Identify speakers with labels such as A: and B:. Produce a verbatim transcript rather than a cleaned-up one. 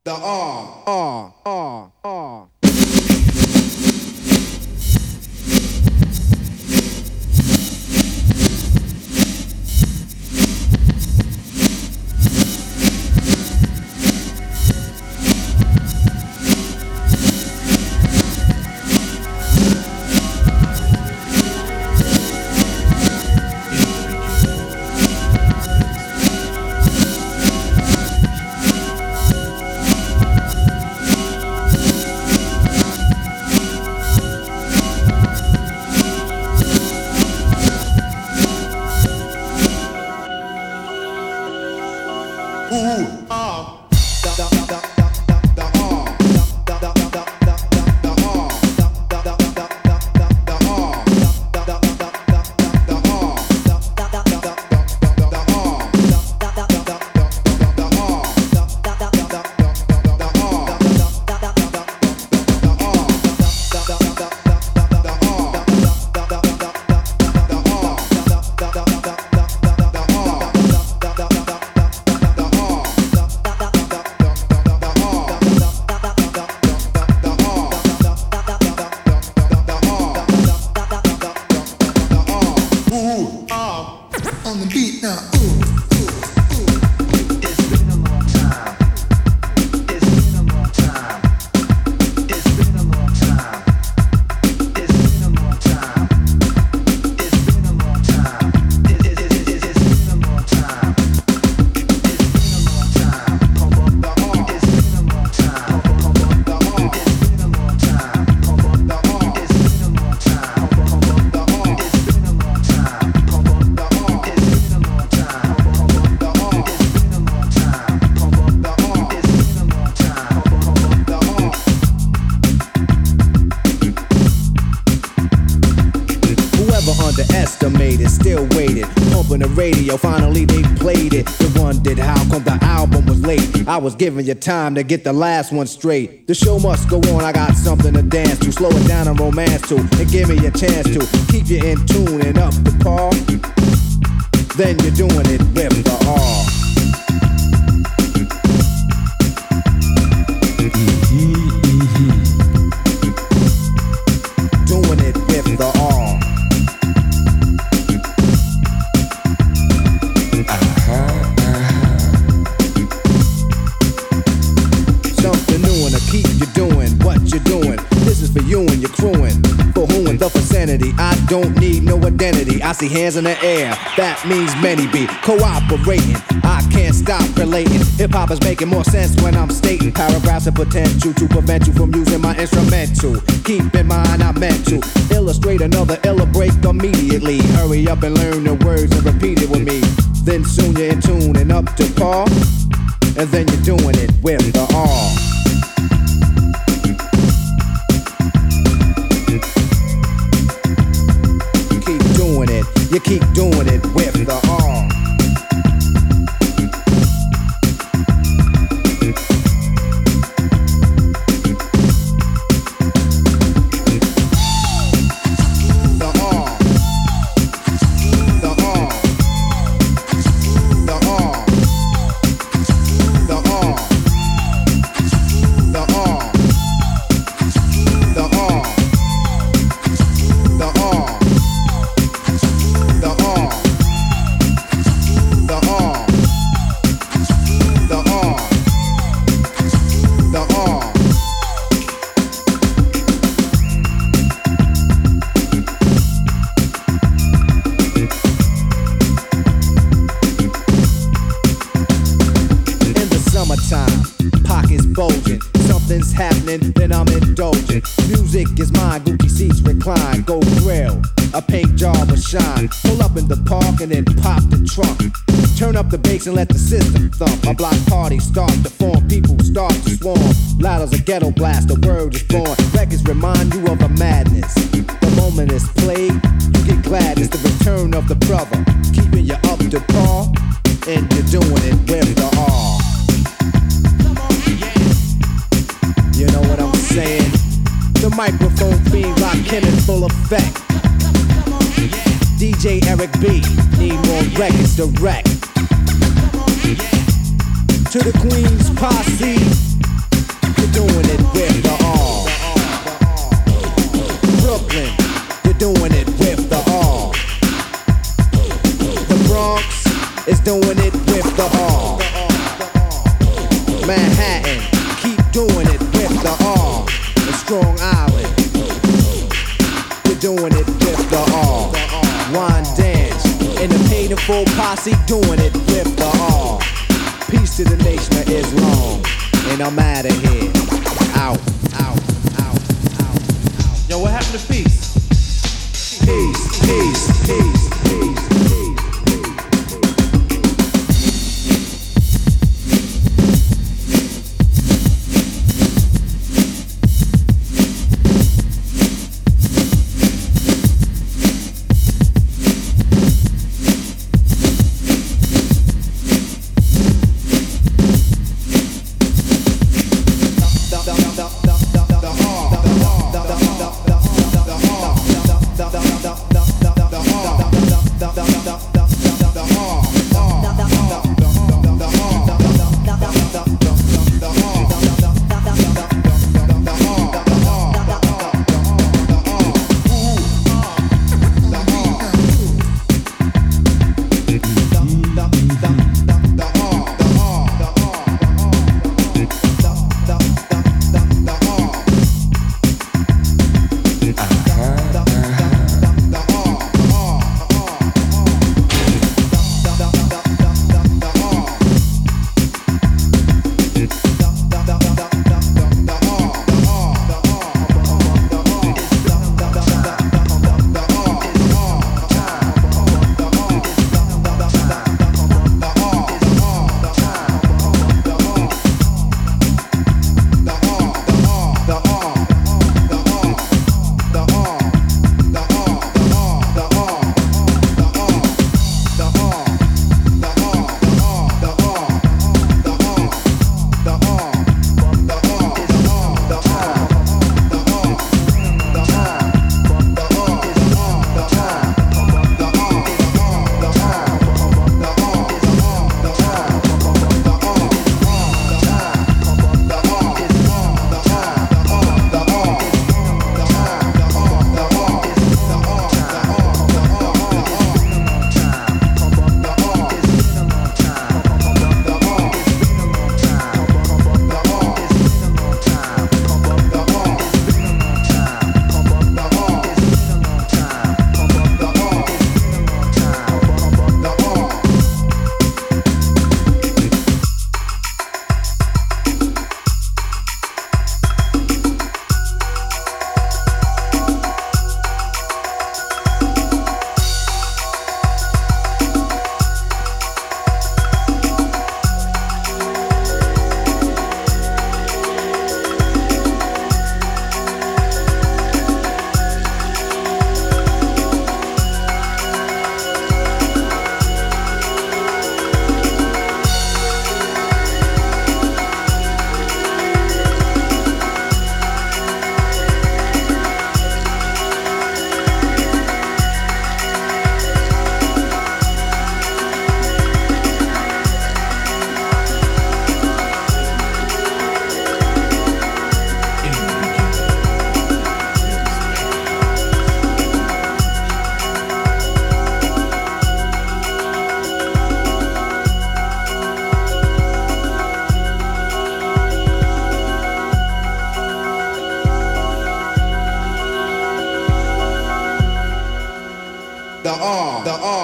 A: The R, R, R, R. Underestimated, still waited, pumping the radio, finally they played it. They wondered how come the album was late. I was giving you time to get the last one straight. The show must go on, I got something to dance to, slow it down and romance to, and give me a chance to keep you in tune and up to par. Then you're doing it with the R. Doing it with the R. Something new and to keep you doing what you're doing. This is for you and your crewing. For who in the vicinity, I don't need no identity. I see hands in the air, that means many be cooperating. I can't stop relating. Hip-hop is making more sense when I'm stating paragraphs of potential to prevent you from using my instrumental. Keep in mind I meant to illustrate another illa break immediately. Hurry up and learn the words and repeat it with me. Then soon you're in tune and up to par. And then you're doing it with the R. Keep doing it, you keep doing it with the R. Something's happening, then I'm indulgent. Music is mine, Gucci seats recline. Gold grill, a paint job will shine. Pull up in the park and then pop the trunk. Turn up the bass and let the system thump. A block party start to form, people start to swarm. Loud as a ghetto blast, the word is born. Records remind you of a madness. The moment is played, you get glad it's the return of the brother. Keeping you up to par, and you're doing it with the R. You know what I'm saying? The microphone being locked in in full effect. D J Eric B, need more records to wreck. To the Queen's posse, Manhattan. Keep doing it with the R. The Strong Island. You're doing it with the R. Wine dance. And the painful posse doing it with the R. Peace to the nation of Islam. And I'm out of here. Out, out, out, out, out.
B: Yo, what happened to peace?
A: Peace, peace, peace, peace, peace. the R, the R.